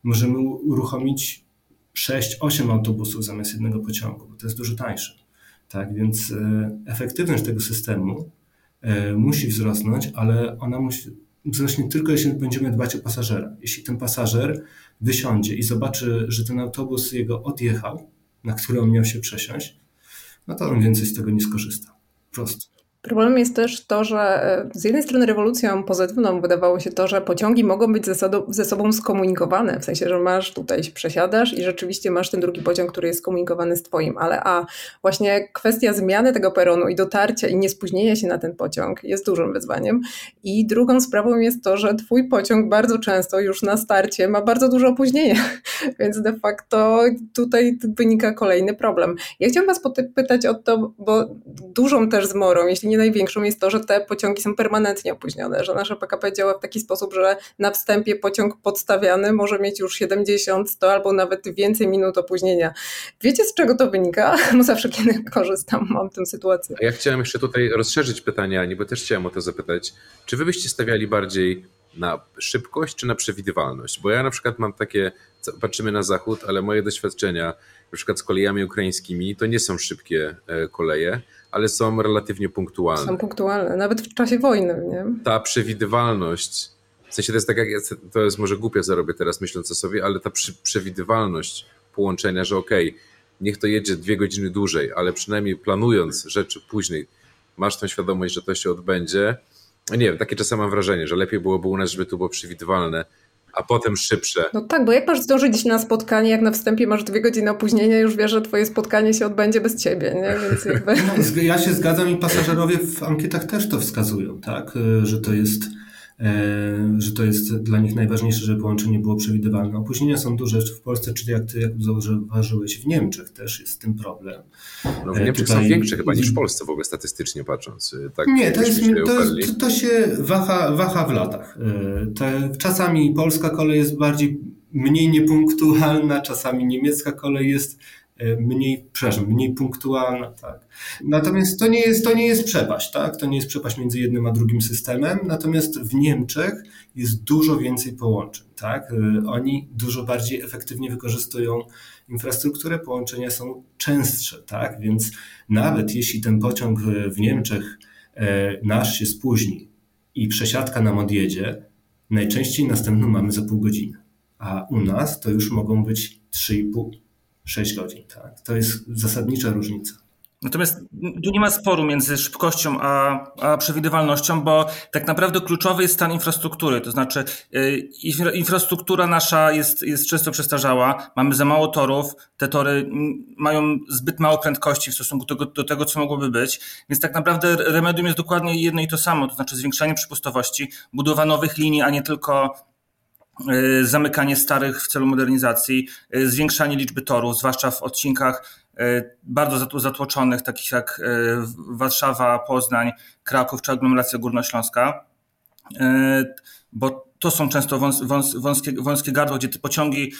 możemy uruchomić 6-8 autobusów zamiast jednego pociągu, bo to jest dużo tańsze. Tak, więc efektywność tego systemu musi wzrosnąć, ale ona wzrośnie tylko, jeśli będziemy dbać o pasażera. Jeśli ten pasażer wysiądzie i zobaczy, że ten autobus jego odjechał, na który on miał się przesiąść, no to on więcej z tego nie skorzysta. Prosto. Problemem jest też to, że z jednej strony rewolucją pozytywną wydawało się to, że pociągi mogą być ze sobą skomunikowane, w sensie, że tutaj się przesiadasz i rzeczywiście masz ten drugi pociąg, który jest skomunikowany z twoim, ale właśnie kwestia zmiany tego peronu i dotarcia i niespóźnienia się na ten pociąg jest dużym wyzwaniem i drugą sprawą jest to, że twój pociąg bardzo często już na starcie ma bardzo duże opóźnienie, więc de facto tutaj wynika kolejny problem. Ja chciałam was pytać o to, bo dużą też zmorą, jeśli nie największą, jest to, że te pociągi są permanentnie opóźnione, że nasze PKP działa w taki sposób, że na wstępie pociąg podstawiany może mieć już 70, 100 albo nawet więcej minut opóźnienia. Wiecie, z czego to wynika? Bo zawsze, kiedy korzystam, mam tę sytuację. A ja chciałem jeszcze tutaj rozszerzyć pytanie Ani, bo też chciałem o to zapytać. Czy wy byście stawiali bardziej na szybkość czy na przewidywalność? Bo ja na przykład mam takie, patrzymy na zachód, ale moje doświadczenia na przykład z kolejami ukraińskimi to nie są szybkie koleje, ale są relatywnie punktualne. Są punktualne, nawet w czasie wojny, nie? Ta przewidywalność, w sensie to jest tak jak, to jest może głupie, co robię teraz myśląc o sobie, ale ta przewidywalność połączenia, że niech to jedzie 2 godziny dłużej, ale przynajmniej planując rzeczy później, masz tą świadomość, że to się odbędzie. Nie wiem, takie czasem mam wrażenie, że lepiej byłoby u nas, żeby to było przewidywalne, a potem szybsze. No tak, bo jak masz zdążyć na spotkanie, jak na wstępie masz 2 godziny opóźnienia, już wiesz, że twoje spotkanie się odbędzie bez ciebie, nie? Więc jakby... No, ja się zgadzam i pasażerowie w ankietach też to wskazują, tak? Że to jest dla nich najważniejsze, żeby połączenie było przewidywalne. Opóźnienia są duże w Polsce, czyli jak ty zauważyłeś, w Niemczech też jest z tym problem. No w Niemczech są większe chyba niż w Polsce w ogóle statystycznie patrząc. Tak, nie, to się waha w latach. Czasami polska kolej jest mniej niepunktualna, czasami niemiecka kolej jest mniej punktualna, tak. Natomiast to nie jest przepaść, tak? To nie jest przepaść między jednym a drugim systemem, natomiast w Niemczech jest dużo więcej połączeń, tak? Oni dużo bardziej efektywnie wykorzystują infrastrukturę, połączenia są częstsze, tak? Więc nawet jeśli ten pociąg w Niemczech nasz się spóźni i przesiadka nam odjedzie, najczęściej następną mamy za pół godziny, a u nas to już mogą być 3,5-6 godzin, tak? To jest zasadnicza różnica. Natomiast tu nie ma sporu między szybkością a przewidywalnością, bo tak naprawdę kluczowy jest stan infrastruktury. To znaczy infrastruktura nasza jest często przestarzała, mamy za mało torów, te tory mają zbyt mało prędkości w stosunku do tego, co mogłoby być. Więc tak naprawdę remedium jest dokładnie jedno i to samo, to znaczy zwiększanie przepustowości, budowa nowych linii, a nie tylko zamykanie starych w celu modernizacji, zwiększanie liczby torów, zwłaszcza w odcinkach bardzo zatłoczonych, takich jak Warszawa, Poznań, Kraków czy aglomeracja górnośląska, bo to są często wąskie gardła, gdzie te pociągi,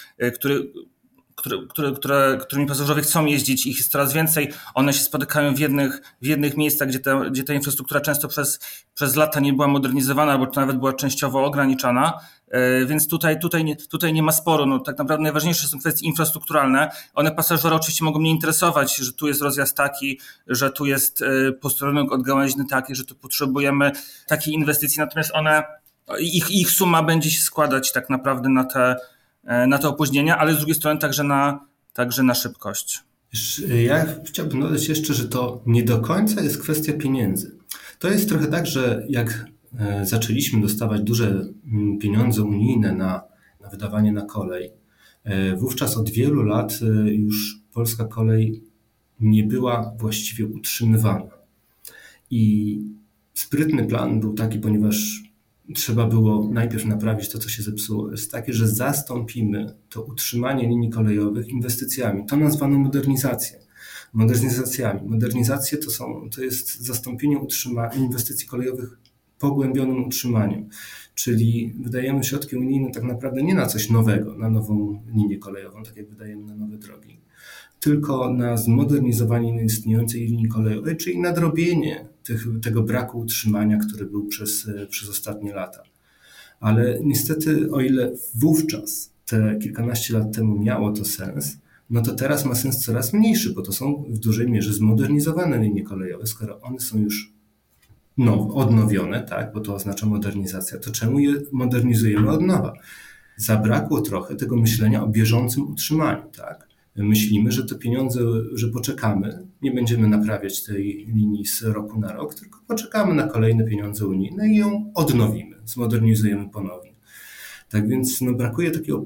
którymi pasażerowie chcą jeździć, ich jest coraz więcej, one się spotykają w jednych miejscach, gdzie ta infrastruktura często przez lata nie była modernizowana, albo nawet była częściowo ograniczana, więc tutaj nie ma sporu. No, tak naprawdę najważniejsze są kwestie infrastrukturalne. One pasażera oczywiście mogą nie interesować, że tu jest rozjazd taki, że tu jest posterunek odgałęźny taki, że tu potrzebujemy takiej inwestycji, natomiast ich suma będzie się składać tak naprawdę na te opóźnienia, ale z drugiej strony także na szybkość. Ja chciałbym dodać jeszcze, że to nie do końca jest kwestia pieniędzy. To jest trochę tak, że jak zaczęliśmy dostawać duże pieniądze unijne na wydawanie na kolej, wówczas od wielu lat już polska kolej nie była właściwie utrzymywana. I sprytny plan był taki, ponieważ trzeba było najpierw naprawić to, co się zepsuło, jest takie, że zastąpimy to utrzymanie linii kolejowych inwestycjami. To nazwano modernizacjami. Modernizacje to jest zastąpienie inwestycji kolejowych pogłębionym utrzymaniem. Czyli wydajemy środki unijne tak naprawdę nie na coś nowego, na nową linię kolejową, tak jak wydajemy na nowe drogi, tylko na zmodernizowanie istniejącej linii kolejowej, czyli nadrobienie tego braku utrzymania, który był przez ostatnie lata. Ale niestety, o ile wówczas te kilkanaście lat temu miało to sens, no to teraz ma sens coraz mniejszy, bo to są w dużej mierze zmodernizowane linie kolejowe. Skoro one są już odnowione, tak, bo to oznacza modernizacja, to czemu je modernizujemy od nowa? Zabrakło trochę tego myślenia o bieżącym utrzymaniu, tak? Myślimy, że te pieniądze, że poczekamy, nie będziemy naprawiać tej linii z roku na rok, tylko poczekamy na kolejne pieniądze unijne i ją odnowimy, zmodernizujemy ponownie. Tak więc brakuje takiego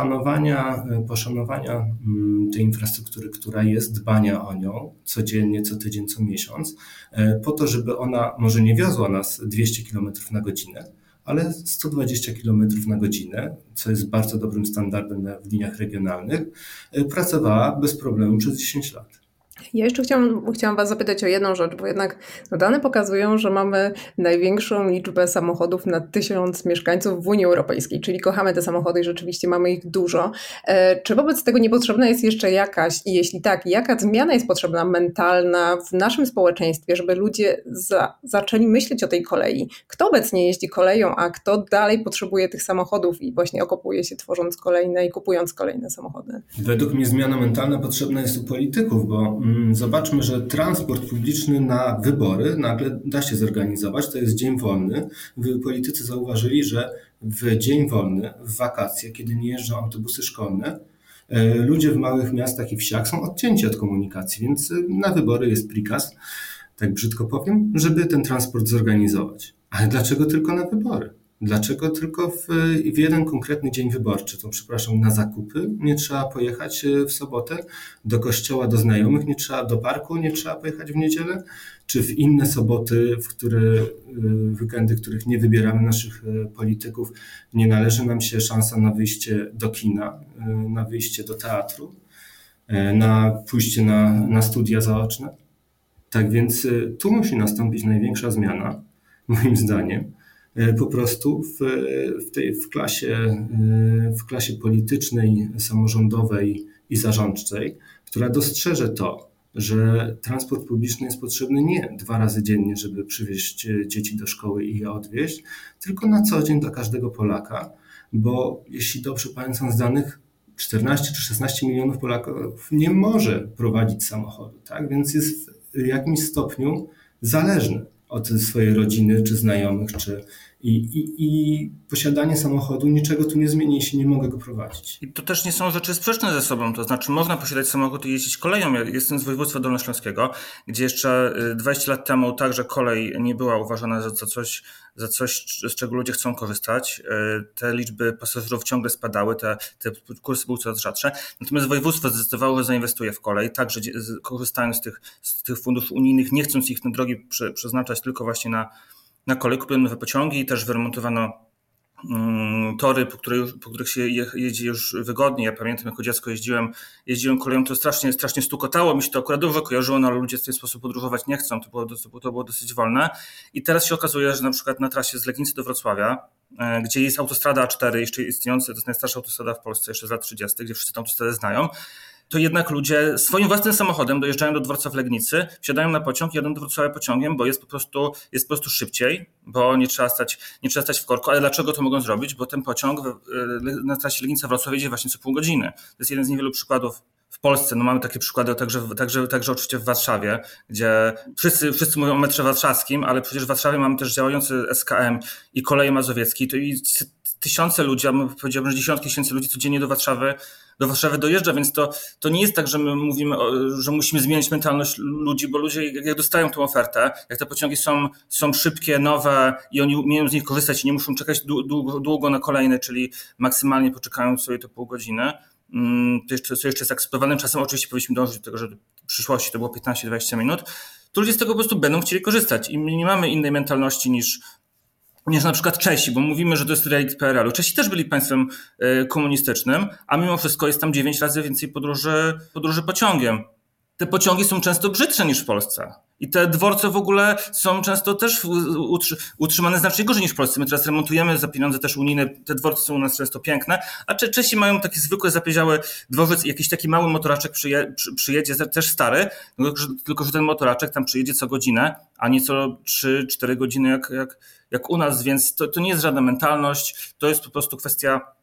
poszanowania tej infrastruktury, która jest, dbania o nią codziennie, co tydzień, co miesiąc, po to, żeby ona może nie wiozła nas 200 km na godzinę, ale 120 km na godzinę, co jest bardzo dobrym standardem w liniach regionalnych, pracowała bez problemu przez 10 lat. Ja jeszcze chciałam Was zapytać o jedną rzecz, bo jednak dane pokazują, że mamy największą liczbę samochodów na 1000 mieszkańców w Unii Europejskiej, czyli kochamy te samochody i rzeczywiście mamy ich dużo. Czy wobec tego niepotrzebna jest jeszcze jakaś, i jeśli tak, jaka zmiana jest potrzebna mentalna w naszym społeczeństwie, żeby ludzie zaczęli myśleć o tej kolei? Kto obecnie jeździ koleją, a kto dalej potrzebuje tych samochodów i właśnie okopuje się tworząc kolejne i kupując kolejne samochody? Według mnie zmiana mentalna potrzebna jest u polityków, bo zobaczmy, że transport publiczny na wybory nagle da się zorganizować, to jest dzień wolny. Politycy zauważyli, że w dzień wolny, w wakacje, kiedy nie jeżdżą autobusy szkolne, ludzie w małych miastach i wsiach są odcięci od komunikacji, więc na wybory jest prikaz, tak brzydko powiem, żeby ten transport zorganizować. Ale dlaczego tylko na wybory? Dlaczego tylko w jeden konkretny dzień wyborczy? To przepraszam, na zakupy nie trzeba pojechać w sobotę, do kościoła, do znajomych nie trzeba, do parku nie trzeba pojechać w niedzielę? Czy w inne soboty, weekendy, których nie wybieramy naszych polityków, nie należy nam się szansa na wyjście do kina, na wyjście do teatru, na pójście na studia zaoczne? Tak więc tu musi nastąpić największa zmiana, moim zdaniem. Po prostu w klasie politycznej, samorządowej i zarządczej, która dostrzeże to, że transport publiczny jest potrzebny nie 2 razy dziennie, żeby przywieźć dzieci do szkoły i je odwieźć, tylko na co dzień dla każdego Polaka, bo jeśli dobrze pamiętam z danych, 14 czy 16 milionów Polaków nie może prowadzić samochodu, tak? Więc jest w jakimś stopniu zależny od swojej rodziny, czy znajomych, i posiadanie samochodu niczego tu nie zmieni, jeśli nie mogę go prowadzić. I to też nie są rzeczy sprzeczne ze sobą, to znaczy można posiadać samochód i jeździć koleją. Ja jestem z województwa dolnośląskiego, gdzie jeszcze 20 lat temu także kolej nie była uważana za coś, z czego ludzie chcą korzystać. Te liczby pasażerów ciągle spadały, te kursy były coraz rzadsze. Natomiast województwo zdecydowało, że zainwestuje w kolej, także korzystając z tych funduszy unijnych, nie chcąc ich na drogi przeznaczać tylko właśnie na kolej, kupiono nowe pociągi i też wyremontowano tory, po których się jeździ już wygodnie. Ja pamiętam, jako dziecko jeździłem koleją, to strasznie stukotało, mi się to akurat dobrze kojarzyło, no ale ludzie w ten sposób podróżować nie chcą, to było dosyć wolne. I teraz się okazuje, że na przykład na trasie z Legnicy do Wrocławia, gdzie jest autostrada A4 jeszcze istniejąca, to jest najstarsza autostrada w Polsce jeszcze z lat 30., gdzie wszyscy tę autostradę znają, to jednak ludzie swoim własnym samochodem dojeżdżają do dworca w Legnicy, wsiadają na pociąg, jadą do Wrocławia pociągiem, bo jest po prostu szybciej, bo nie trzeba stać w korku. Ale dlaczego to mogą zrobić? Bo ten pociąg na trasie Legnica-Wrocław jedzie właśnie co pół godziny. To jest jeden z niewielu przykładów w Polsce. No mamy takie przykłady także oczywiście w Warszawie, gdzie wszyscy mówią o metrze warszawskim, ale przecież w Warszawie mamy też działający SKM i koleje mazowieckie. I tysiące ludzi, a powiedziałbym, że dziesiątki tysięcy ludzi codziennie do Warszawy dojeżdża, więc to nie jest tak, że my mówimy, że musimy zmieniać mentalność ludzi, bo ludzie jak dostają tę ofertę, jak te pociągi są szybkie, nowe i oni umieją z nich korzystać i nie muszą czekać długo na kolejne, czyli maksymalnie poczekają sobie to pół godziny, to jeszcze jest akceptowalnym czasem. Oczywiście powinniśmy dążyć do tego, że w przyszłości to było 15-20 minut, to ludzie z tego po prostu będą chcieli korzystać i my nie mamy innej mentalności niż na przykład Czesi, bo mówimy, że to jest relikt PRL-u. Czesi też byli państwem komunistycznym, a mimo wszystko jest tam 9 razy więcej podróży pociągiem. Te pociągi są często brzydsze niż w Polsce. I te dworce w ogóle są często też utrzymane znacznie gorzej niż w Polsce. My teraz remontujemy za pieniądze też unijne, te dworce są u nas często piękne, a Czesi mają taki zwykły, zapieziały dworzec i jakiś taki mały motoraczek przyjedzie, też stary, tylko że ten motoraczek tam przyjedzie co godzinę, a nie co 3-4 godziny jak u nas, więc to nie jest żadna mentalność, to jest po prostu kwestia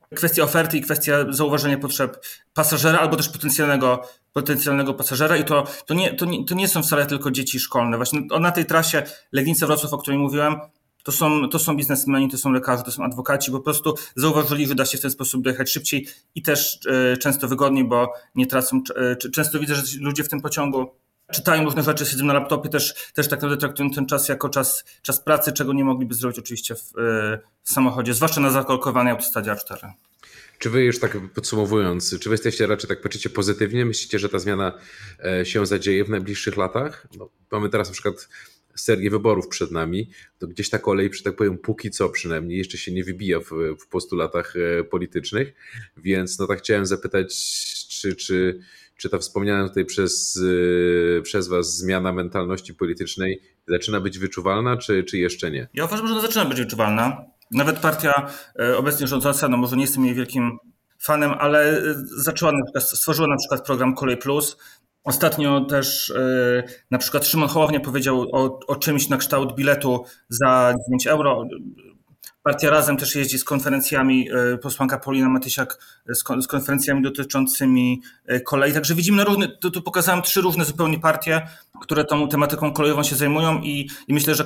kwestia oferty i kwestia zauważenia potrzeb pasażera albo też potencjalnego pasażera i to nie są wcale tylko dzieci szkolne. Właśnie na tej trasie Legnica-Wrocław, o której mówiłem, to są biznesmeni, to są lekarze, to są adwokaci, po prostu zauważyli, że da się w ten sposób dojechać szybciej i też często wygodniej, bo nie tracą. Często widzę, że ludzie w tym pociągu czytają różne rzeczy, siedzą na laptopie, też tak naprawdę traktują ten czas jako czas pracy, czego nie mogliby zrobić oczywiście w samochodzie, zwłaszcza na zakorkowanej autostradzie A4. Czy wy już tak podsumowując, czy wy jesteście raczej tak patrzycie pozytywnie? Myślicie, że ta zmiana się zadzieje w najbliższych latach? No, mamy teraz na przykład serię wyborów przed nami, to gdzieś ta kolej, że tak powiem, póki co przynajmniej, jeszcze się nie wybija w postulatach politycznych, więc no tak chciałem zapytać, czy ta wspomniana tutaj przez was zmiana mentalności politycznej zaczyna być wyczuwalna, czy jeszcze nie? Ja uważam, że ona zaczyna być wyczuwalna. Nawet partia obecnie rządząca, no może nie jestem jej wielkim fanem, ale stworzyła na przykład program Kolej Plus. Ostatnio też na przykład Szymon Hołownia powiedział o czymś na kształt biletu za 9 euro. Partia Razem też jeździ z konferencjami, posłanka Paulina Matysiak z konferencjami dotyczącymi kolei. Także widzimy tu pokazałem 3 różne zupełnie partie, które tą tematyką kolejową się zajmują i myślę, że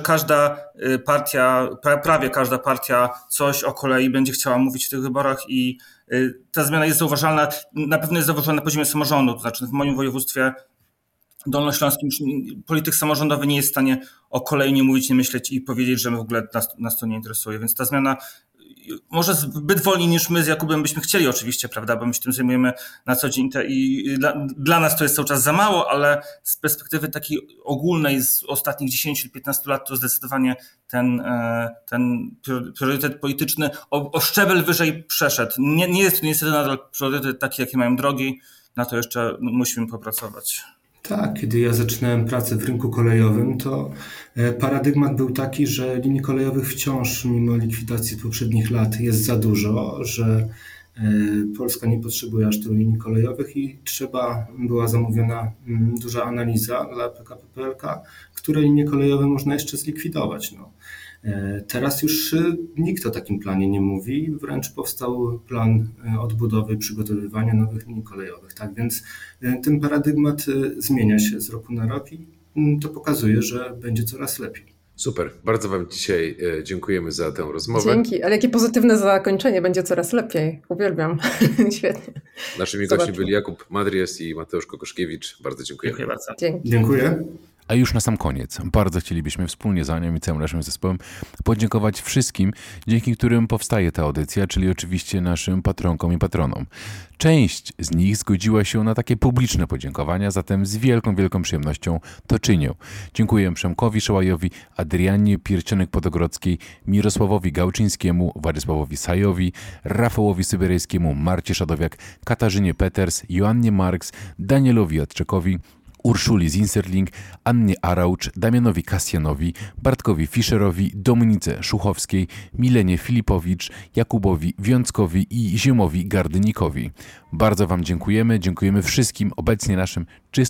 prawie każda partia coś o kolei będzie chciała mówić w tych wyborach i ta zmiana jest zauważalna, na pewno jest zauważalna na poziomie samorządu, to znaczy w moim województwie dolnośląskim polityk samorządowy nie jest w stanie o kolei nie mówić, nie myśleć i powiedzieć, że w ogóle nas to nie interesuje. Więc ta zmiana może zbyt wolniej niż my z Jakubem byśmy chcieli oczywiście, prawda, bo my się tym zajmujemy na co dzień i dla nas to jest cały czas za mało, ale z perspektywy takiej ogólnej z ostatnich 10-15 lat to zdecydowanie ten priorytet polityczny o szczebel wyżej przeszedł. Nie jest to niestety nadal priorytet taki, jakie mają drogi, na to jeszcze musimy popracować. Tak, kiedy ja zaczynałem pracę w rynku kolejowym, to paradygmat był taki, że linii kolejowych wciąż, mimo likwidacji poprzednich lat, jest za dużo, że Polska nie potrzebuje aż tylu linii kolejowych i była zamówiona duża analiza dla PKP PLK, które linie kolejowe można jeszcze zlikwidować. No. Teraz już nikt o takim planie nie mówi, wręcz powstał plan odbudowy, przygotowywania nowych linii kolejowych. Tak więc ten paradygmat zmienia się z roku na rok i to pokazuje, że będzie coraz lepiej. Super, bardzo wam dzisiaj dziękujemy za tę rozmowę. Dzięki, ale jakie pozytywne zakończenie, będzie coraz lepiej. Uwielbiam, świetnie. Naszymi gośćmi byli Jakub Madrias i Mateusz Kokoszkiewicz. Bardzo dziękujemy. Dziękuję bardzo. Dzięki. Dziękuję. A już na sam koniec, bardzo chcielibyśmy wspólnie z Anią i całym naszym zespołem podziękować wszystkim, dzięki którym powstaje ta audycja, czyli oczywiście naszym patronkom i patronom. Część z nich zgodziła się na takie publiczne podziękowania, zatem z wielką przyjemnością to czynią. Dziękuję Przemkowi Szołajowi, Adriannie Piercionek-Podogrodzkiej, Mirosławowi Gałczyńskiemu, Władysławowi Sajowi, Rafałowi Sybirejskiemu, Marcie Szadowiak, Katarzynie Peters, Joannie Marks, Danielowi Jadczekowi, Urszuli Zinserling, Annie Araucz, Damianowi Kasjanowi, Bartkowi Fischerowi, Dominice Szuchowskiej, Milenie Filipowicz, Jakubowi Wiąckowi i Ziemowi Gardynikowi. Bardzo wam dziękujemy wszystkim obecnie naszym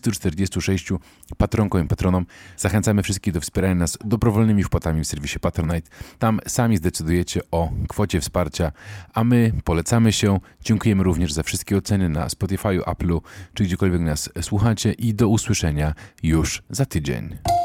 346 patronkom i patronom. Zachęcamy wszystkich do wspierania nas dobrowolnymi wpłatami w serwisie Patronite. Tam sami zdecydujecie o kwocie wsparcia, a my polecamy się. Dziękujemy również za wszystkie oceny na Spotify'u, Apple'u, czy gdziekolwiek nas słuchacie i do usłyszenia już za tydzień.